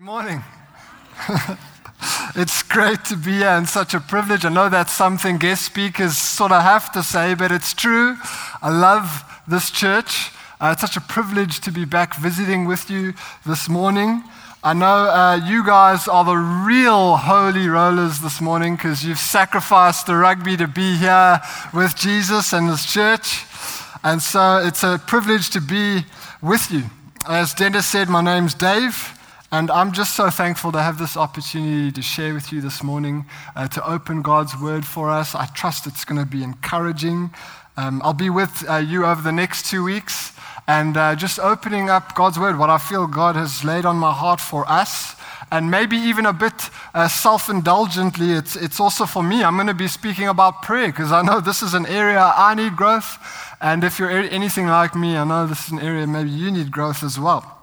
Good morning. It's great to be here and such a privilege. I know that's something guest speakers sort of have to say, but it's true. I love this church. It's such a privilege to be back visiting with you this morning. I know you guys are the real holy rollers this morning because you've sacrificed the rugby to be here with Jesus and His church. And so it's a privilege to be with you. As Dennis said, my name's Dave. And I'm just so thankful to have this opportunity to share with you this morning, to open God's Word for us. I trust it's going to be encouraging. I'll be with you over the next 2 weeks and just opening up God's Word, what I feel God has laid on my heart for us. And maybe even a bit self-indulgently, it's also for me. I'm going to be speaking about prayer because I know this is an area I need growth. And if you're anything like me, I know this is an area maybe you need growth as well.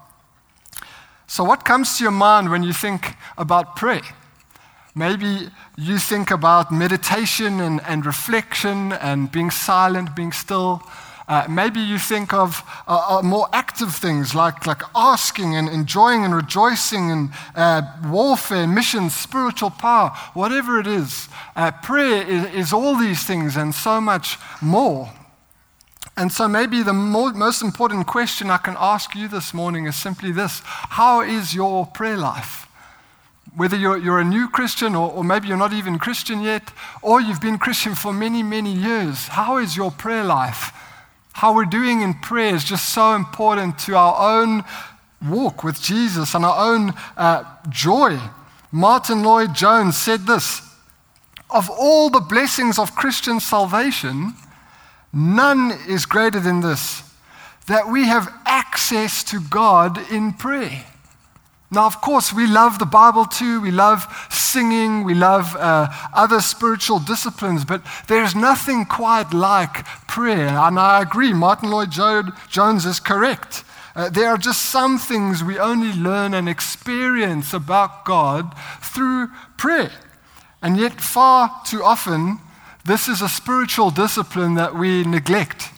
So what comes to your mind when you think about prayer? Maybe you think about meditation and reflection and being silent, being still. Maybe you think of more active things like asking and enjoying and rejoicing and warfare, missions, spiritual power, whatever it is. Prayer is all these things and so much more. And so maybe the most important question I can ask you this morning is simply this: how is your prayer life? Whether you're a new Christian or maybe you're not even Christian yet, or you've been Christian for many, many years, how is your prayer life? How we're doing in prayer is just so important to our own walk with Jesus and our own joy. Martin Lloyd-Jones said this: of all the blessings of Christian salvation, none is greater than this, that we have access to God in prayer. Now, of course, we love the Bible too. We love singing. We love other spiritual disciplines, but there's nothing quite like prayer. And I agree, Martin Lloyd-Jones is correct. There are just some things we only learn and experience about God through prayer. And yet, far too often, this is a spiritual discipline that we neglect.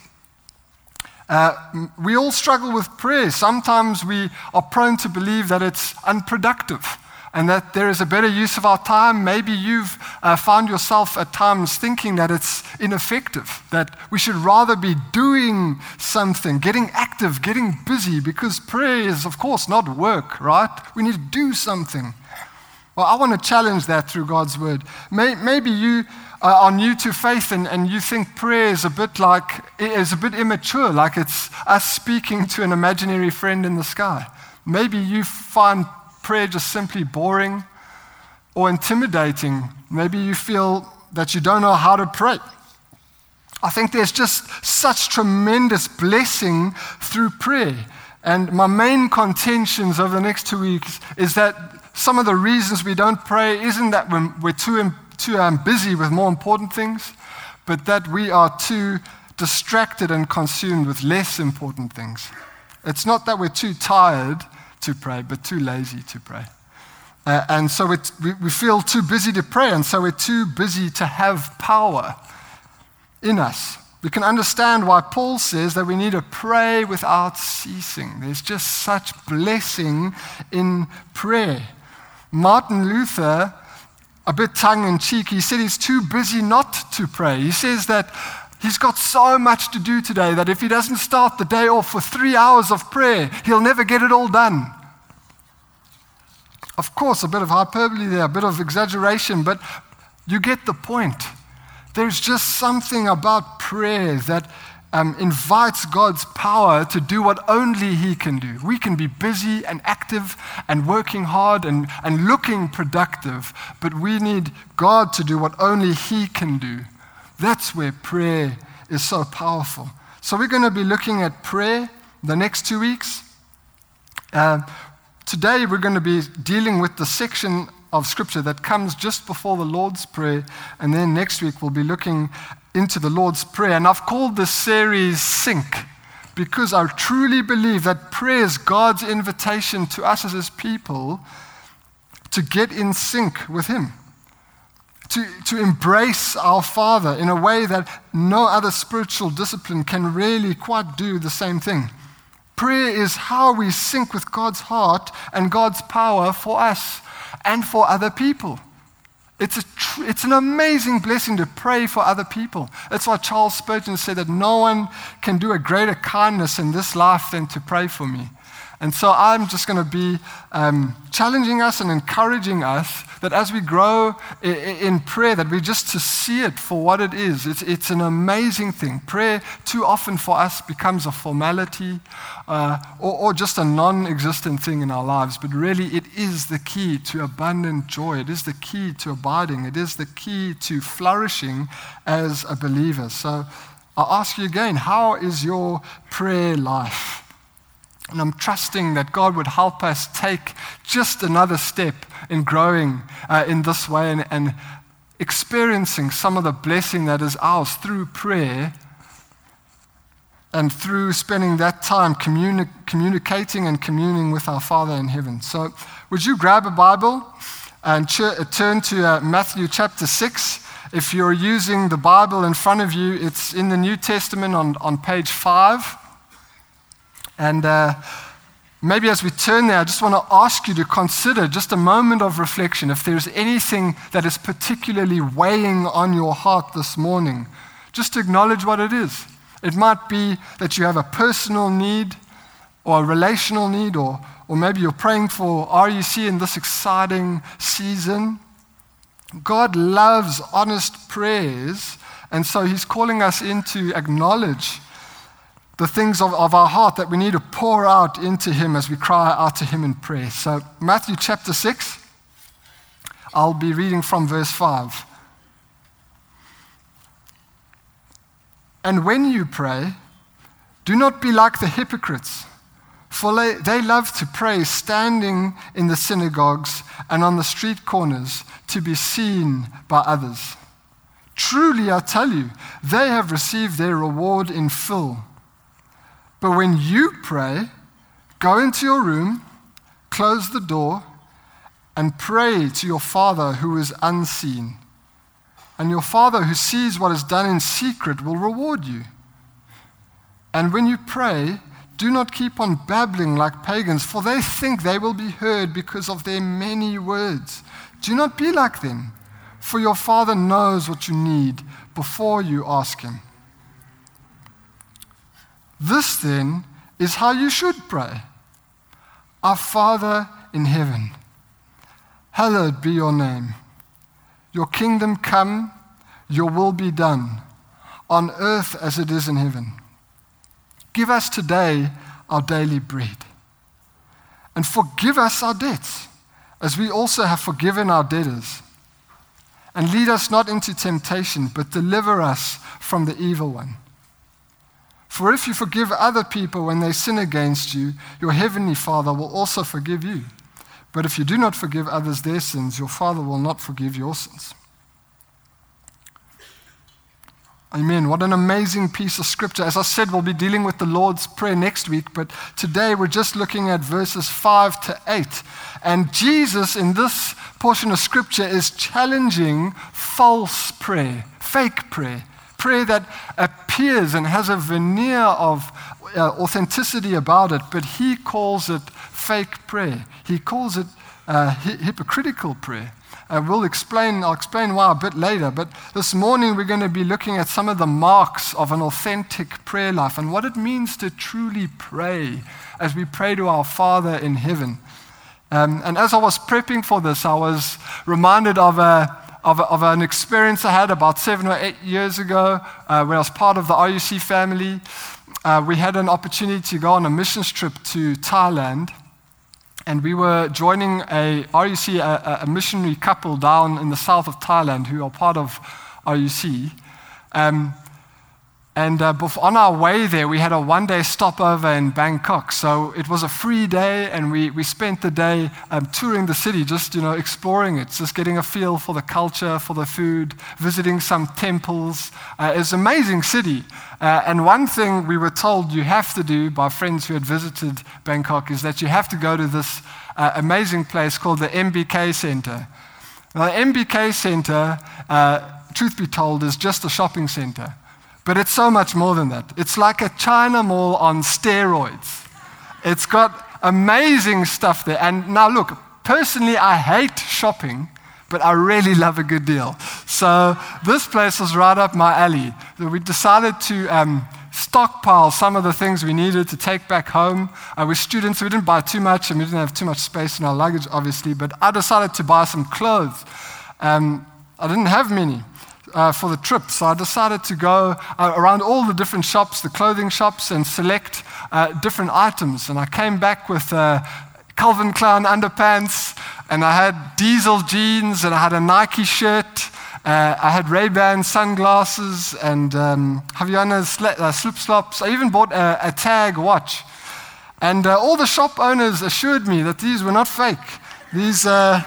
We all struggle with prayer. Sometimes we are prone to believe that it's unproductive and that there is a better use of our time. Maybe you've found yourself at times thinking that it's ineffective, that we should rather be doing something, getting active, getting busy, because prayer is, of course, not work, right? We need to do something. Well, I want to challenge that through God's Word. Maybe you are new to faith and you think prayer is a bit immature, like it's us speaking to an imaginary friend in the sky. Maybe you find prayer just simply boring or intimidating. Maybe you feel that you don't know how to pray. I think there's just such tremendous blessing through prayer. And my main contentions over the next 2 weeks is that some of the reasons we don't pray isn't that we're too busy with more important things, but that we are too distracted and consumed with less important things. It's not that we're too tired to pray, but too lazy to pray. And so we feel too busy to pray, and so we're too busy to have power in us. We can understand why Paul says that we need to pray without ceasing. There's just such blessing in prayer. Martin Luther, a bit tongue-in-cheek, he said he's too busy not to pray. He says that he's got so much to do today that if he doesn't start the day off with 3 hours of prayer, he'll never get it all done. Of course, a bit of hyperbole there, a bit of exaggeration, but you get the point. There's just something about prayer that invites God's power to do what only He can do. We can be busy and active and working hard and looking productive, but we need God to do what only He can do. That's where prayer is so powerful. So we're going to be looking at prayer the next 2 weeks. Today we're going to be dealing with the section of Scripture that comes just before the Lord's Prayer, and then next week we'll be looking into the Lord's Prayer. And I've called this series Sync because I truly believe that prayer is God's invitation to us as His people to get in sync with Him, to embrace our Father in a way that no other spiritual discipline can really quite do the same thing. Prayer is how we sync with God's heart and God's power for us and for other people. It's an amazing blessing to pray for other people. That's why Charles Spurgeon said that no one can do a greater kindness in this life than to pray for me. And so I'm just going to be challenging us and encouraging us that as we grow in prayer, that we just to see it for what it is. It's an amazing thing. Prayer too often for us becomes a formality or just a non-existent thing in our lives. But really it is the key to abundant joy. It is the key to abiding. It is the key to flourishing as a believer. So I'll ask you again, how is your prayer life? And I'm trusting that God would help us take just another step in growing in this way and experiencing some of the blessing that is ours through prayer and through spending that time communicating and communing with our Father in heaven. So would you grab a Bible and turn to Matthew chapter 6. If you're using the Bible in front of you, it's in the New Testament on page 5. And maybe as we turn there, I just want to ask you to consider just a moment of reflection. If there's anything that is particularly weighing on your heart this morning, just acknowledge what it is. It might be that you have a personal need or a relational need, or maybe you're praying for RUC in this exciting season. God loves honest prayers, and so He's calling us in to acknowledge the things of our heart that we need to pour out into Him as we cry out to Him in prayer. So Matthew chapter 6, I'll be reading from verse 5. And when you pray, do not be like the hypocrites, for they love to pray standing in the synagogues and on the street corners to be seen by others. Truly, I tell you, they have received their reward in full. But when you pray, go into your room, close the door, and pray to your Father who is unseen. And your Father who sees what is done in secret will reward you. And when you pray, do not keep on babbling like pagans, for they think they will be heard because of their many words. Do not be like them, for your Father knows what you need before you ask Him. This, then, is how you should pray. Our Father in heaven, hallowed be your name. Your kingdom come, your will be done, on earth as it is in heaven. Give us today our daily bread. And forgive us our debts, as we also have forgiven our debtors. And lead us not into temptation, but deliver us from the evil one. For if you forgive other people when they sin against you, your heavenly Father will also forgive you. But if you do not forgive others their sins, your Father will not forgive your sins. Amen. What an amazing piece of scripture. As I said, we'll be dealing with the Lord's Prayer next week, but today we're just looking at verses 5 to 8. And Jesus, in this portion of scripture, is challenging false prayer, fake prayer. Prayer that appears and has a veneer of authenticity about it, but he calls it fake prayer. He calls it hypocritical prayer. I'll explain why a bit later, but this morning we're going to be looking at some of the marks of an authentic prayer life and what it means to truly pray as we pray to our Father in heaven. And as I was prepping for this, I was reminded of an experience I had about 7 or 8 years ago when I was part of the RUC family. We had an opportunity to go on a missions trip to Thailand, and we were joining a RUC, a missionary couple down in the south of Thailand who are part of RUC. And on our way there, we had a one-day stopover in Bangkok. So it was a free day, and we spent the day touring the city, just exploring it, just getting a feel for the culture, for the food, visiting some temples. It's an amazing city. And one thing we were told you have to do by friends who had visited Bangkok is that you have to go to this amazing place called the MBK Center. Now, the MBK Center, truth be told, is just a shopping center. But it's so much more than that. It's like a China mall on steroids. It's got amazing stuff there. And now look, personally, I hate shopping, but I really love a good deal. So this place was right up my alley. So we decided to stockpile some of the things we needed to take back home. We're students, so we didn't buy too much, and we didn't have too much space in our luggage, obviously, but I decided to buy some clothes. I didn't have many for the trip, so I decided to go around all the different shops, the clothing shops, and select different items. And I came back with Calvin Klein underpants, and I had Diesel jeans, and I had a Nike shirt. I had Ray-Ban sunglasses and Havaianas slip-slops. I even bought a Tag watch. And all the shop owners assured me that these were not fake. These were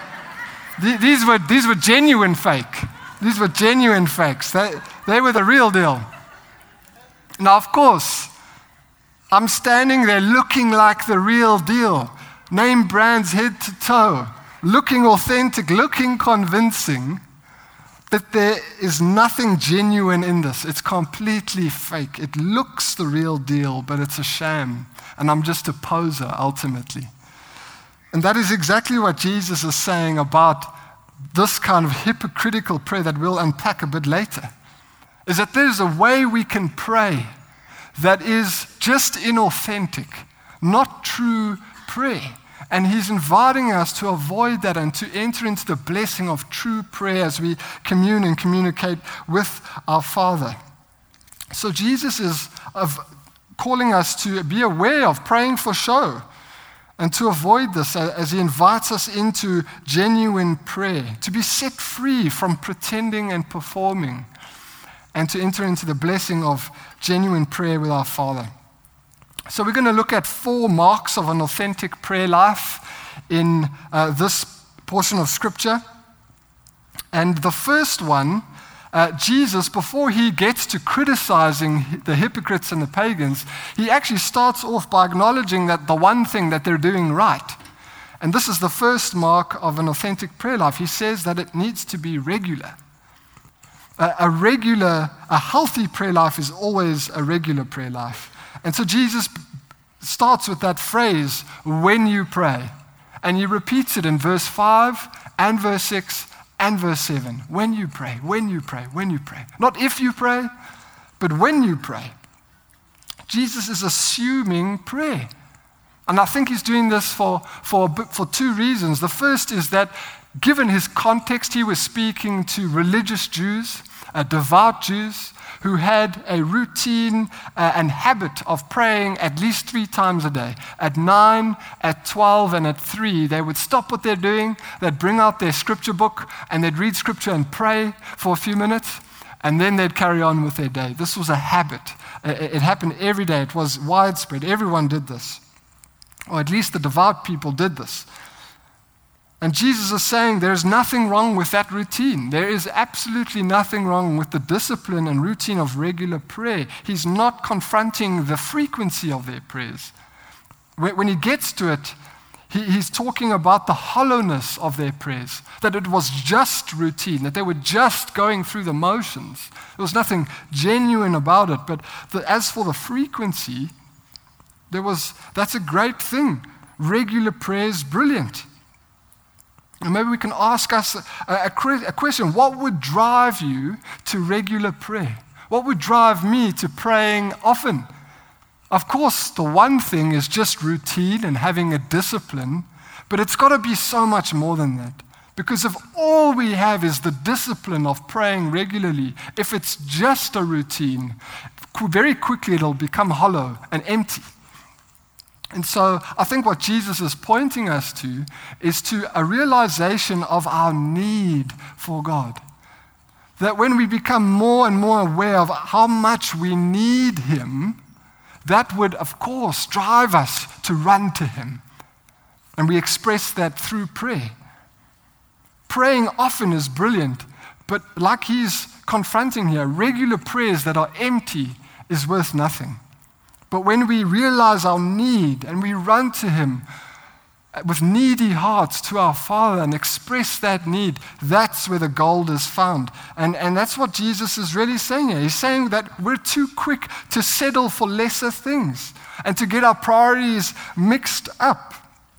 genuine fake. These were genuine fakes. They were the real deal. Now, of course, I'm standing there looking like the real deal. Name brands head to toe. Looking authentic, looking convincing. But there is nothing genuine in this. It's completely fake. It looks the real deal, but it's a sham. And I'm just a poser, ultimately. And that is exactly what Jesus is saying about this kind of hypocritical prayer that we'll unpack a bit later. Is that there's a way we can pray that is just inauthentic, not true prayer. And he's inviting us to avoid that and to enter into the blessing of true prayer as we commune and communicate with our Father. So Jesus is calling us to be aware of praying for show and to avoid this as he invites us into genuine prayer, to be set free from pretending and performing, and to enter into the blessing of genuine prayer with our Father. So we're going to look at 4 marks of an authentic prayer life in this portion of Scripture. And the first one, Jesus, before he gets to criticizing the hypocrites and the pagans, he actually starts off by acknowledging that the one thing that they're doing right. And this is the first mark of an authentic prayer life. He says that it needs to be regular. A healthy prayer life is always a regular prayer life. And so Jesus starts with that phrase, when you pray. And he repeats it in verse 5 and verse 6 and verse 7. When you pray, when you pray, when you pray. Not if you pray, but when you pray. Jesus is assuming prayer. And I think he's doing this for 2 reasons. The first is that given his context, he was speaking to religious Jews, devout Jews, who had a routine and habit of praying at least 3 times a day. At 9, at 12, and at 3, they would stop what they're doing, they'd bring out their scripture book, and they'd read scripture and pray for a few minutes, and then they'd carry on with their day. This was a habit. It happened every day. It was widespread. Everyone did this. Or at least the devout people did this. And Jesus is saying there's nothing wrong with that routine. There is absolutely nothing wrong with the discipline and routine of regular prayer. He's not confronting the frequency of their prayers. When he gets to it, he's talking about the hollowness of their prayers, that it was just routine, that they were just going through the motions. There was nothing genuine about it. But as for the frequency, that's a great thing. Regular prayer is brilliant. And maybe we can ask us a question. What would drive you to regular prayer? What would drive me to praying often? Of course, the one thing is just routine and having a discipline, but it's got to be so much more than that. Because if all we have is the discipline of praying regularly, if it's just a routine, very quickly it'll become hollow and empty. And so I think what Jesus is pointing us to is to a realization of our need for God. That when we become more and more aware of how much we need Him, that would, of course, drive us to run to Him. And we express that through prayer. Praying often is brilliant, but like he's confronting here, regular prayers that are empty is worth nothing. But when we realize our need and we run to Him, with needy hearts to our Father and express that need, that's where the gold is found. And that's what Jesus is really saying here. He's saying that we're too quick to settle for lesser things and to get our priorities mixed up.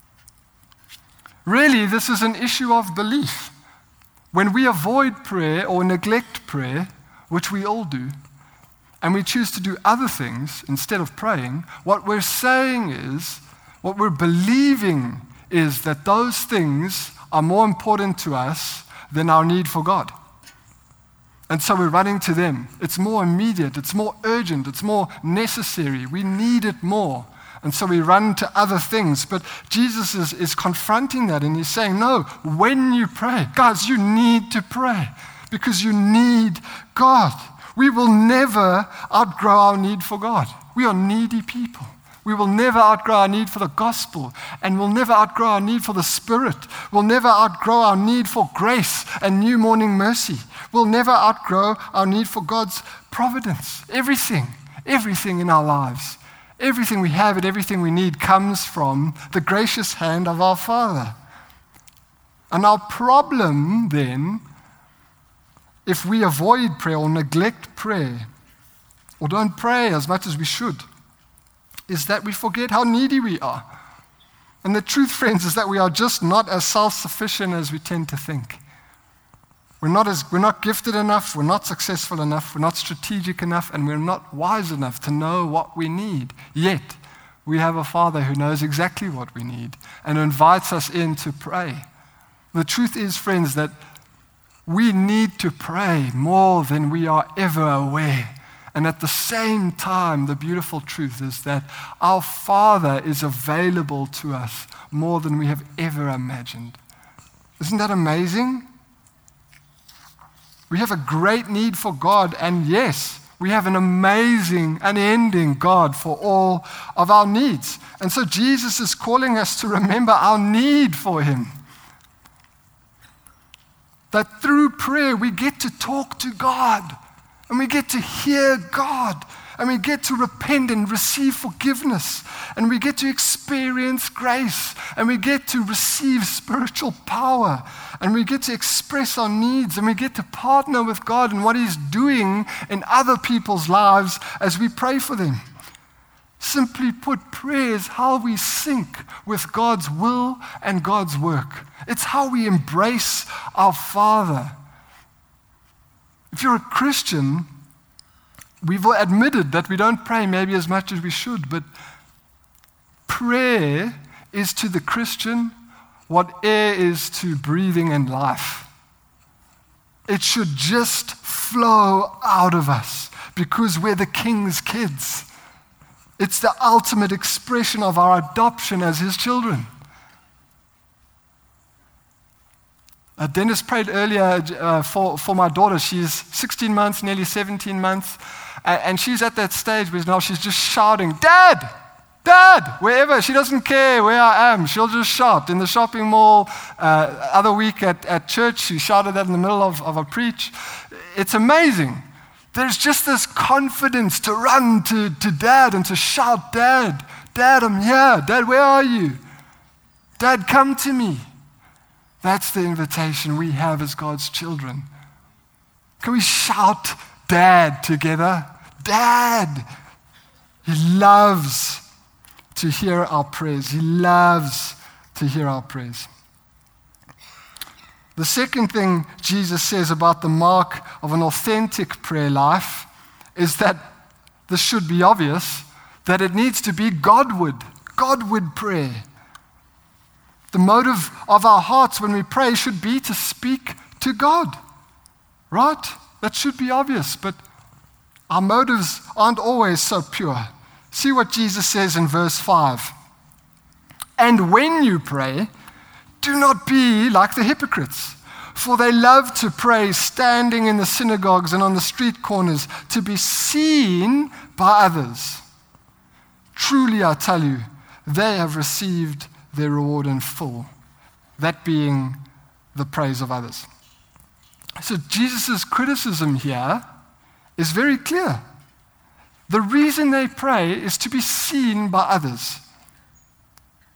Really, this is an issue of belief. When we avoid prayer or neglect prayer, which we all do, and we choose to do other things instead of praying, what we're saying is, what we're believing is that those things are more important to us than our need for God. And so we're running to them. It's more immediate, it's more urgent, it's more necessary. We need it more. And so we run to other things. But Jesus is confronting that, and he's saying, no, when you pray, guys, you need to pray because you need God. We will never outgrow our need for God. We are needy people. We will never outgrow our need for the gospel, and we'll never outgrow our need for the Spirit. We'll never outgrow our need for grace and new morning mercy. We'll never outgrow our need for God's providence. Everything in our lives, everything we have and everything we need comes from the gracious hand of our Father. And our problem then, if we avoid prayer or neglect prayer or don't pray as much as we should, is that we forget how needy we are. And the truth, friends, is that we are just not as self-sufficient as we tend to think. We're not gifted enough, we're not successful enough, we're not strategic enough, and we're not wise enough to know what we need. Yet, we have a Father who knows exactly what we need and invites us in to pray. The truth is, friends, that we need to pray more than we are ever aware. And at the same time, the beautiful truth is that our Father is available to us more than we have ever imagined. Isn't that amazing? We have a great need for God, and yes, we have an amazing, unending God for all of our needs. And so Jesus is calling us to remember our need for Him. That through prayer we get to talk to God, and we get to hear God, and we get to repent and receive forgiveness, and we get to experience grace, and we get to receive spiritual power, and we get to express our needs, and we get to partner with God in what He's doing in other people's lives as we pray for them. Simply put, prayer is how we sync with God's will and God's work. It's how we embrace our Father. If you're a Christian, we've admitted that we don't pray maybe as much as we should, but prayer is to the Christian what air is to breathing and life. It should just flow out of us because we're the King's kids. It's the ultimate expression of our adoption as His children. Dennis prayed earlier for my daughter. She's 16 months, nearly 17 months, and she's at that stage where now she's just shouting, "Dad! Dad!" Wherever. She doesn't care where I am. She'll just shout. In the shopping mall, other week at church, she shouted that in the middle of a preach. It's amazing. There's just this confidence to run to Dad and to shout, "Dad! Dad, I'm here. Dad, where are you? Dad, come to me." That's the invitation we have as God's children. Can we shout Dad together? Dad! He loves to hear our prayers. He loves to hear our prayers. The second thing Jesus says about the mark of an authentic prayer life is that this should be obvious, that it needs to be Godward prayer. The motive of our hearts when we pray should be to speak to God, right? That should be obvious, but our motives aren't always so pure. See what Jesus says in verse 5. "And when you pray, do not be like the hypocrites, for they love to pray standing in the synagogues and on the street corners to be seen by others. Truly, I tell you, they have received their reward in full," that being the praise of others. So Jesus' criticism here is very clear. The reason they pray is to be seen by others.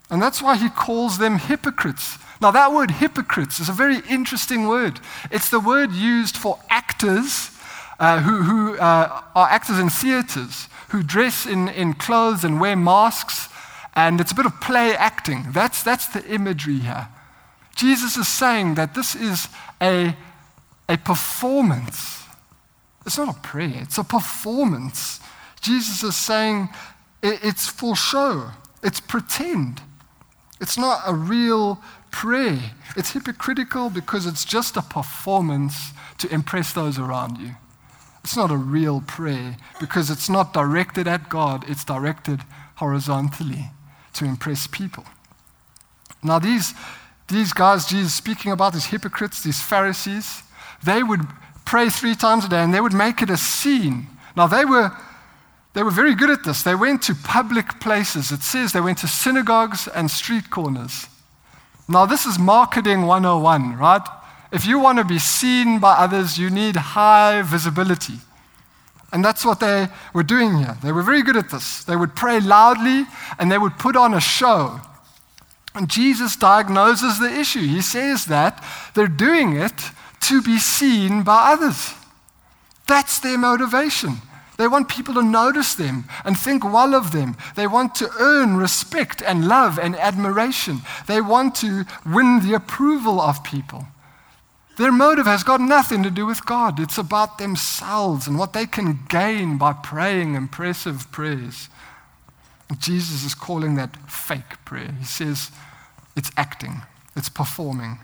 And that's why he calls them hypocrites. Now, that word hypocrites is a very interesting word. It's the word used for actors who are actors in theaters, who dress in clothes and wear masks, and it's a bit of play acting. That's the imagery here. Jesus is saying that this is a performance. It's not a prayer, it's a performance. Jesus is saying it's for show, it's pretend. It's not a real prayer. It's hypocritical because it's just a performance to impress those around you. It's not a real prayer because it's not directed at God, it's directed horizontally to impress people. Now these guys Jesus is speaking about, these hypocrites, these Pharisees, they would pray 3 times a day and they would make it a scene. Now they were very good at this. They went to public places. It says they went to synagogues and street corners. Now this is marketing 101, right? If you want to be seen by others, you need high visibility. And that's what they were doing here. They were very good at this. They would pray loudly and they would put on a show. And Jesus diagnoses the issue. He says that they're doing it to be seen by others. That's their motivation. They want people to notice them and think well of them. They want to earn respect and love and admiration. They want to win the approval of people. Their motive has got nothing to do with God. It's about themselves and what they can gain by praying impressive prayers. And Jesus is calling that fake prayer. He says it's acting, it's performing.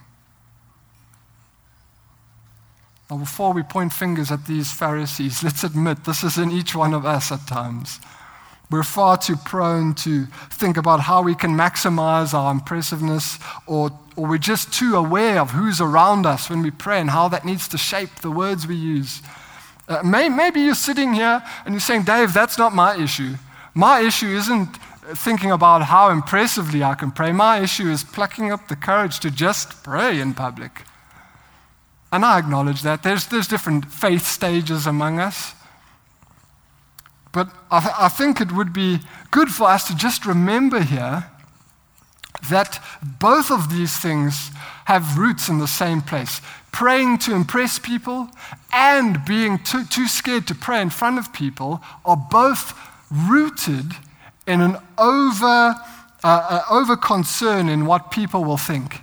Now, before we point fingers at these Pharisees, let's admit this is in each one of us at times. We're far too prone to think about how we can maximize our impressiveness, or we're just too aware of who's around us when we pray and how that needs to shape the words we use. Maybe you're sitting here and you're saying, Dave, that's not my issue. My issue isn't thinking about how impressively I can pray. My issue is plucking up the courage to just pray in public. And I acknowledge that. There's different faith stages among us. But I think it would be good for us to just remember here that both of these things have roots in the same place. Praying to impress people and being too scared to pray in front of people are both rooted in an over concern in what people will think.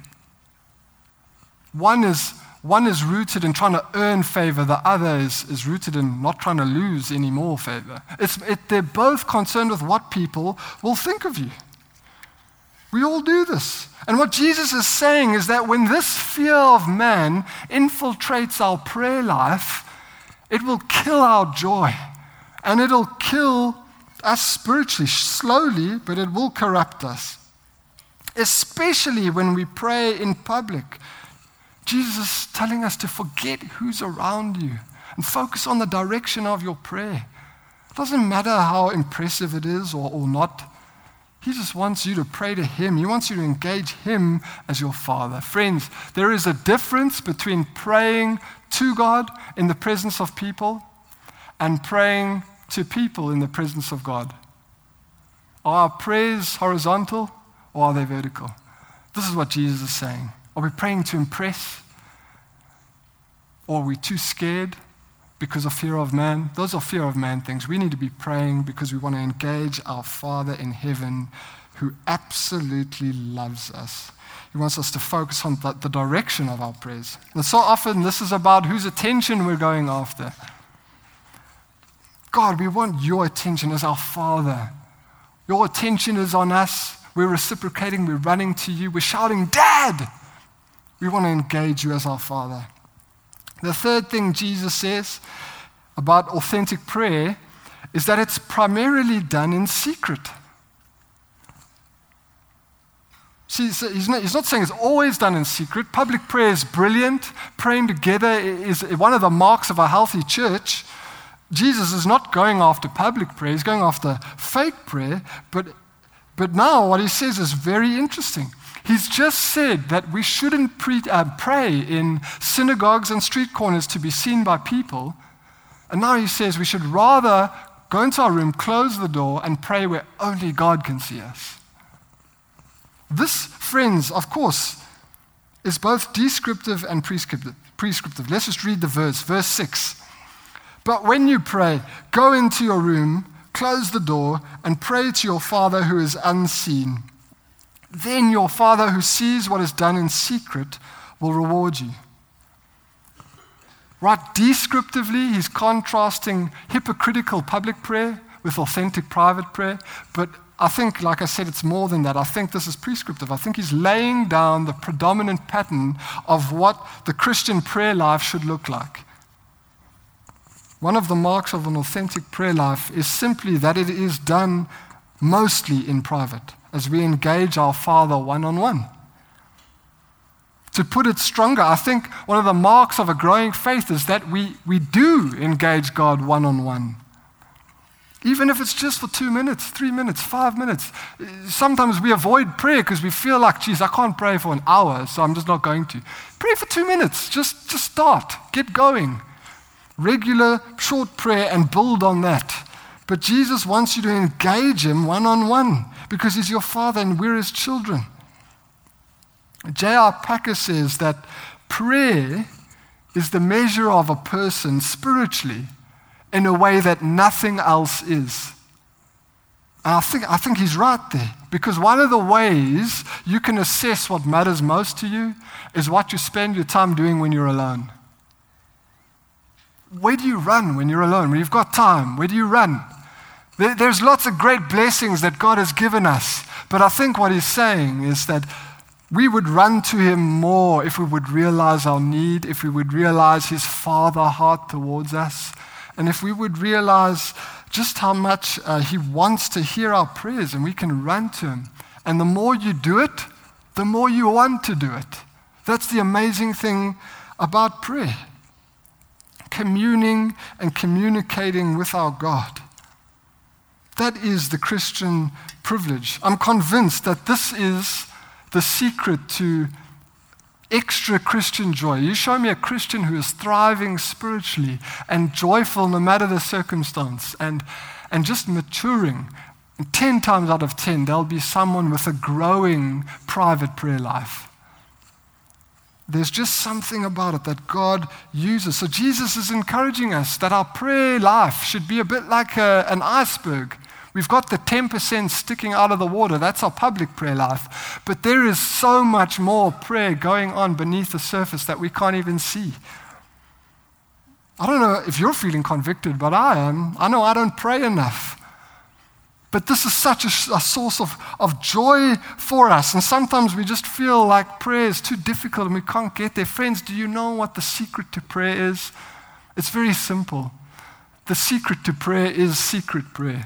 One is rooted in trying to earn favor. The other is rooted in not trying to lose any more favor. They're both concerned with what people will think of you. We all do this. And what Jesus is saying is that when this fear of man infiltrates our prayer life, it will kill our joy. And it'll kill us spiritually, slowly, but it will corrupt us. Especially when we pray in public. Jesus is telling us to forget who's around you and focus on the direction of your prayer. It doesn't matter how impressive it is or not. He just wants you to pray to Him. He wants you to engage Him as your Father. Friends, there is a difference between praying to God in the presence of people and praying to people in the presence of God. Are our prayers horizontal or are they vertical? This is what Jesus is saying. Are we praying to impress? Or are we too scared because of fear of man? Those are fear of man things. We need to be praying because we want to engage our Father in heaven who absolutely loves us. He wants us to focus on the direction of our prayers. And so often this is about whose attention we're going after. God, we want your attention as our Father. Your attention is on us. We're reciprocating. We're running to you. We're shouting, Dad! We want to engage you as our Father. The third thing Jesus says about authentic prayer is that it's primarily done in secret. See, so he's not saying it's always done in secret. Public prayer is brilliant. Praying together is one of the marks of a healthy church. Jesus is not going after public prayer. He's going after fake prayer. But now what he says is very interesting. He's just said that we shouldn't pray in synagogues and street corners to be seen by people. And now he says we should rather go into our room, close the door, and pray where only God can see us. This, friends, of course, is both descriptive and prescriptive. Let's just read the verse 6. But when you pray, go into your room, close the door, and pray to your Father who is unseen. Then your Father who sees what is done in secret will reward you. Right, descriptively, he's contrasting hypocritical public prayer with authentic private prayer. But I think, like I said, it's more than that. I think this is prescriptive. I think he's laying down the predominant pattern of what the Christian prayer life should look like. One of the marks of an authentic prayer life is simply that it is done mostly in private, as we engage our Father one-on-one. To put it stronger, I think one of the marks of a growing faith is that we do engage God one-on-one. Even if it's just for 2 minutes, 3 minutes, 5 minutes. Sometimes we avoid prayer because we feel like, geez, I can't pray for an hour, so I'm just not going to. Pray for 2 minutes. Just start. Get going. Regular, short prayer and build on that. But Jesus wants you to engage him one-on-one because he's your Father and we're his children. J.R. Packer says that prayer is the measure of a person spiritually in a way that nothing else is. And I think he's right there, because one of the ways you can assess what matters most to you is what you spend your time doing when you're alone. Where do you run when you're alone? When you've got time, where do you run? There's lots of great blessings that God has given us, but I think what he's saying is that we would run to him more if we would realize our need, if we would realize his Father heart towards us, and if we would realize just how much he wants to hear our prayers, and we can run to him. And the more you do it, the more you want to do it. That's the amazing thing about prayer. Communing and communicating with our God. That is the Christian privilege. I'm convinced that this is the secret to extra Christian joy. You show me a Christian who is thriving spiritually and joyful no matter the circumstance and just maturing. And 10 times out of 10, there'll be someone with a growing private prayer life. There's just something about it that God uses. So Jesus is encouraging us that our prayer life should be a bit like an iceberg. We've got the 10% sticking out of the water. That's our public prayer life. But there is so much more prayer going on beneath the surface that we can't even see. I don't know if you're feeling convicted, but I am. I know I don't pray enough. But this is such a source of joy for us. And sometimes we just feel like prayer is too difficult and we can't get there. Friends, do you know what the secret to prayer is? It's very simple. The secret to prayer is secret prayer.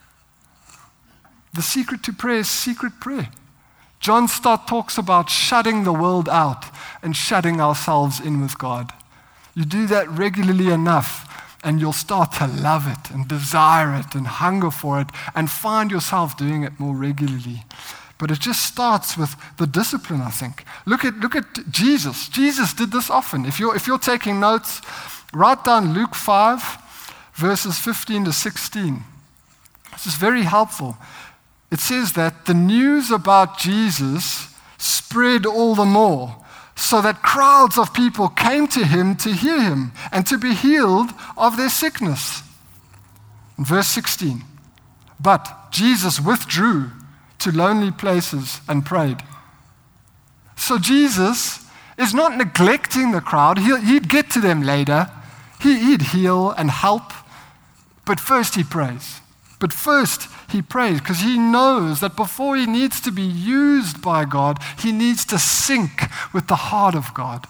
The secret to prayer is secret prayer. John Stott talks about shutting the world out and shutting ourselves in with God. You do that regularly enough, and you'll start to love it and desire it and hunger for it and find yourself doing it more regularly. But it just starts with the discipline, I think. Look at Jesus. Jesus did this often. If you're taking notes, write down Luke 5, verses 15 to 16. This is very helpful. It says that the news about Jesus spread all the more, so that crowds of people came to him to hear him and to be healed of their sickness. In verse 16, but Jesus withdrew to lonely places and prayed. So Jesus is not neglecting the crowd. He'd get to them later. He'd heal and help, but first he prays. But first he prays because he knows that before he needs to be used by God, he needs to sync with the heart of God.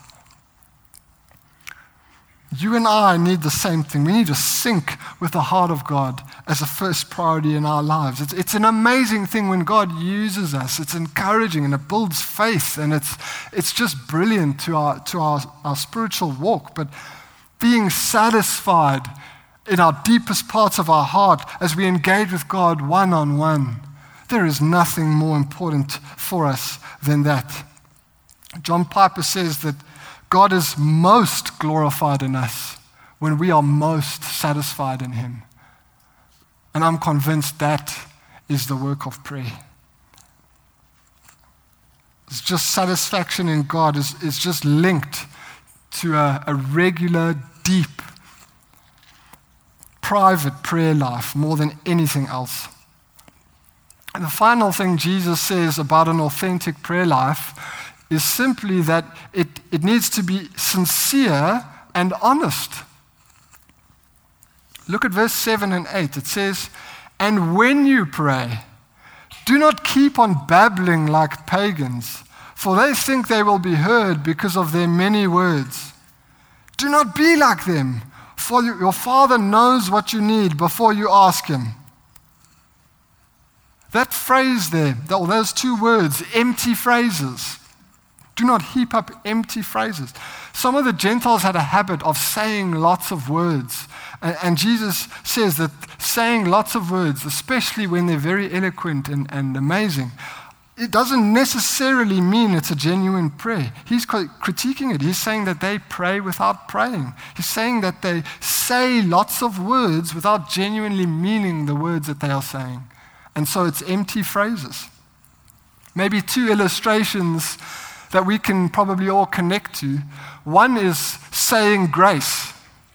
You and I need the same thing. We need to sync with the heart of God as a first priority in our lives. It's an amazing thing when God uses us. It's encouraging and it builds faith, and it's just brilliant to our spiritual walk. But being satisfied in our deepest parts of our heart as we engage with God one-on-one, there is nothing more important for us than that. John Piper says that God is most glorified in us when we are most satisfied in him. And I'm convinced that is the work of prayer. It's just satisfaction in God is just linked to a regular, deep, private prayer life more than anything else. And the final thing Jesus says about an authentic prayer life is simply that it needs to be sincere and honest. Look at verse 7 and 8. It says, "And when you pray, do not keep on babbling like pagans, for they think they will be heard because of their many words. Do not be like them, for your Father knows what you need before you ask Him." That phrase there, those two words, empty phrases. Do not heap up empty phrases. Some of the Gentiles had a habit of saying lots of words. And Jesus says that saying lots of words, especially when they're very eloquent and amazing, it doesn't necessarily mean it's a genuine prayer. He's critiquing it. He's saying that they pray without praying. He's saying that they say lots of words without genuinely meaning the words that they are saying. And so it's empty phrases. Maybe two illustrations that we can probably all connect to. One is saying grace.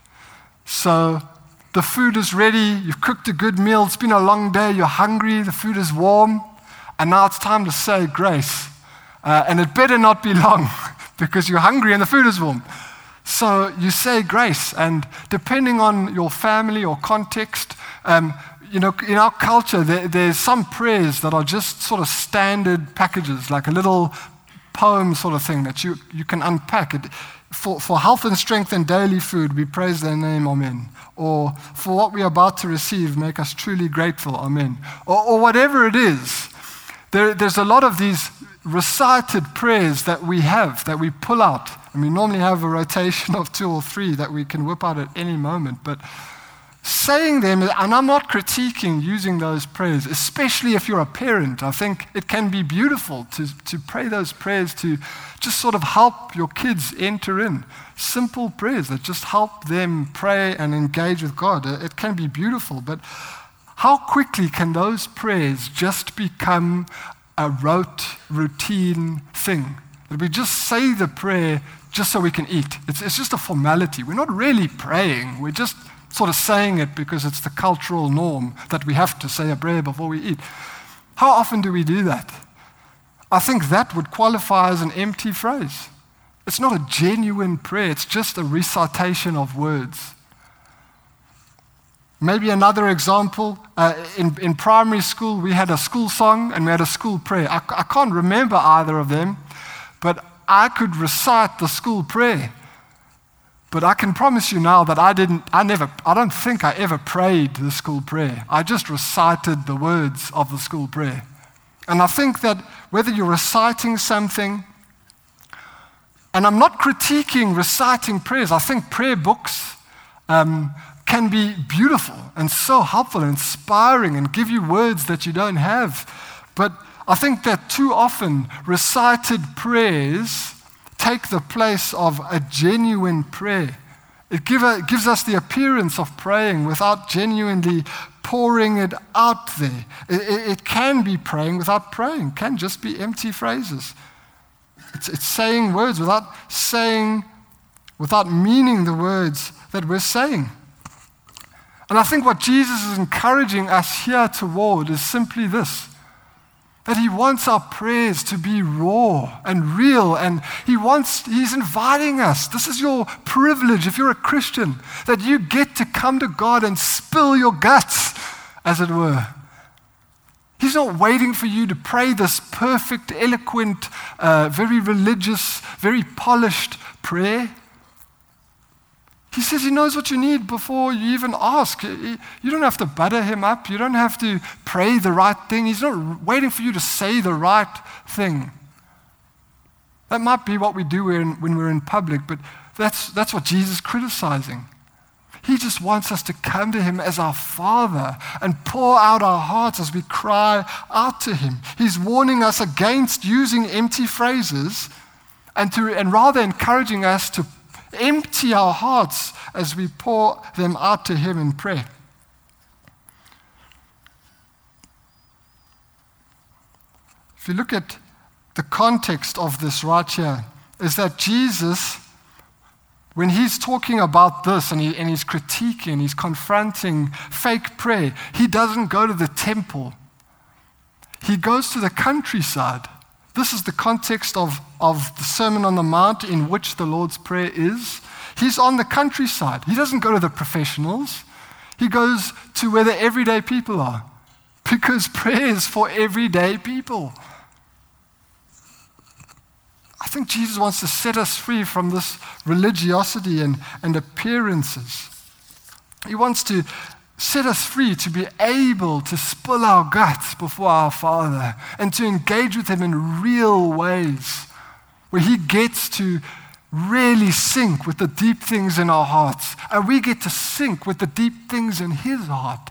So the food is ready, you've cooked a good meal, it's been a long day, you're hungry, the food is warm, and now it's time to say grace. And it better not be long because you're hungry and the food is warm. So you say grace, and depending on your family or context, in our culture, there's some prayers that are just sort of standard packages, like a little poem sort of thing that you can unpack. For health and strength and daily food, we praise thy name, amen. Or for what we are about to receive, make us truly grateful, amen. Or whatever it is. There's a lot of these recited prayers that we have, that we pull out. And we normally have a rotation of 2 or 3 that we can whip out at any moment. But saying them, and I'm not critiquing using those prayers, especially if you're a parent. I think it can be beautiful to pray those prayers to just sort of help your kids enter in. Simple prayers that just help them pray and engage with God. It can be beautiful, but how quickly can those prayers just become a rote, routine thing? That we just say the prayer just so we can eat. It's just a formality. We're not really praying. We're just sort of saying it because it's the cultural norm that we have to say a prayer before we eat. How often do we do that? I think that would qualify as an empty phrase. It's not a genuine prayer. It's just a recitation of words. Maybe another example, in primary school, we had a school song and we had a school prayer. I can't remember either of them, but I could recite the school prayer. But I can promise you now that I don't think I ever prayed the school prayer. I just recited the words of the school prayer. And I think that whether you're reciting something, and I'm not critiquing reciting prayers, I think prayer books can be beautiful and so helpful and inspiring and give you words that you don't have. But I think that too often recited prayers take the place of a genuine prayer. It gives us the appearance of praying without genuinely pouring it out there. It can be praying without praying. It can just be empty phrases. It's saying words without meaning the words that we're saying. And I think what Jesus is encouraging us here toward is simply this: that He wants our prayers to be raw and real, and He's inviting us. This is your privilege if you're a Christian, that you get to come to God and spill your guts, as it were. He's not waiting for you to pray this perfect, eloquent, very religious, very polished prayer. He says He knows what you need before you even ask. You don't have to butter Him up. You don't have to pray the right thing. He's not waiting for you to say the right thing. That might be what we do when we're in public, but that's what Jesus is criticizing. He just wants us to come to Him as our Father and pour out our hearts as we cry out to Him. He's warning us against using empty phrases and rather encouraging us to empty our hearts as we pour them out to Him in prayer. If you look at the context of this right here is that Jesus, when he's talking about this and he's critiquing, he's confronting fake prayer, he doesn't go to the temple. He goes to the countryside. This is the context of the Sermon on the Mount in which the Lord's Prayer is. He's on the countryside. He doesn't go to the professionals. He goes to where the everyday people are, because prayer is for everyday people. I think Jesus wants to set us free from this religiosity and appearances. He wants to set us free to be able to spill our guts before our Father and to engage with Him in real ways where He gets to really sync with the deep things in our hearts and we get to sync with the deep things in His heart.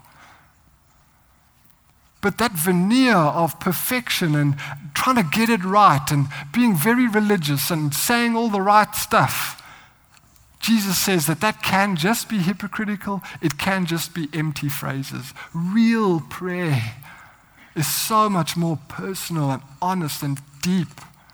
But that veneer of perfection and trying to get it right and being very religious and saying all the right stuff, Jesus says that can just be hypocritical. It can just be empty phrases. Real prayer is so much more personal and honest and deep.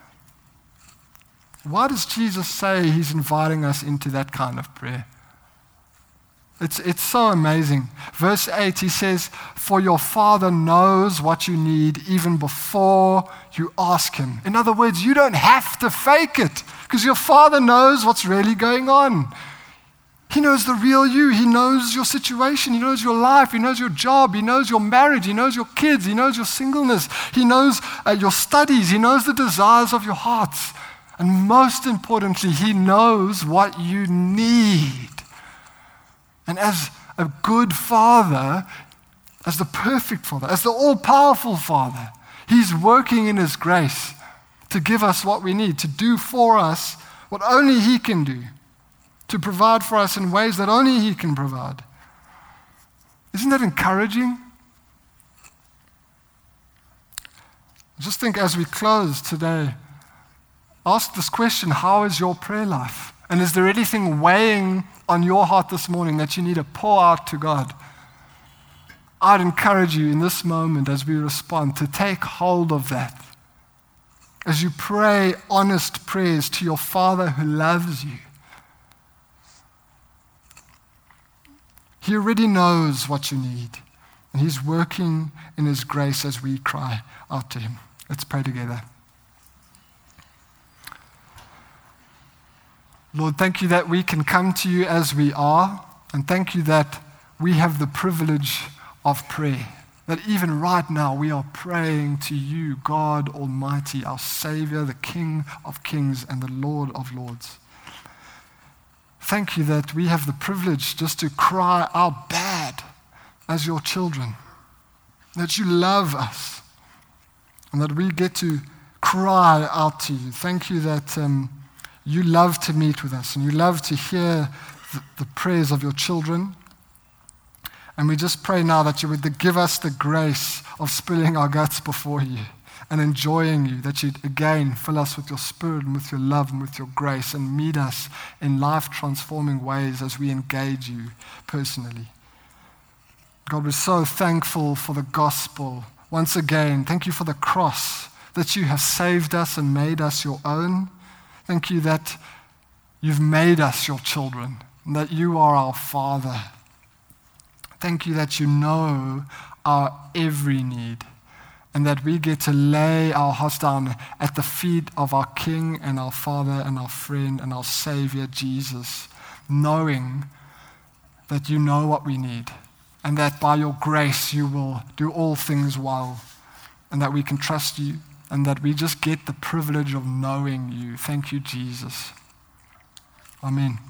Why does Jesus say He's inviting us into that kind of prayer? It's so amazing. Verse 8, He says, "For your Father knows what you need even before you ask Him." In other words, you don't have to fake it because your Father knows what's really going on. He knows the real you. He knows your situation. He knows your life. He knows your job. He knows your marriage. He knows your kids. He knows your singleness. He knows your studies. He knows the desires of your hearts. And most importantly, He knows what you need. And as a good Father, as the perfect Father, as the all-powerful Father, He's working in His grace to give us what we need, to do for us what only He can do, to provide for us in ways that only He can provide. Isn't that encouraging? Just think as we close today, ask this question: how is your prayer life? And is there anything weighing on your heart this morning that you need to pour out to God? I'd encourage you in this moment as we respond to take hold of that. As you pray honest prayers to your Father who loves you. He already knows what you need. And He's working in His grace as we cry out to Him. Let's pray together. Lord, thank You that we can come to You as we are, and thank You that we have the privilege of prayer, that even right now we are praying to You, God Almighty, our Savior, the King of Kings and the Lord of Lords. Thank You that we have the privilege just to cry out bad as Your children, that You love us, and that we get to cry out to You. Thank You that You love to meet with us and You love to hear the prayers of Your children. And we just pray now that You would give us the grace of spilling our guts before You and enjoying You, that You'd again fill us with Your Spirit and with Your love and with Your grace and meet us in life-transforming ways as we engage You personally. God, we're so thankful for the gospel. Once again, thank You for the cross, that You have saved us and made us Your own. Thank You that You've made us Your children and that You are our Father. Thank You that You know our every need and that we get to lay our hearts down at the feet of our King and our Father and our friend and our Savior, Jesus, knowing that You know what we need and that by Your grace You will do all things well and that we can trust You and that we just get the privilege of knowing You. Thank You, Jesus. Amen.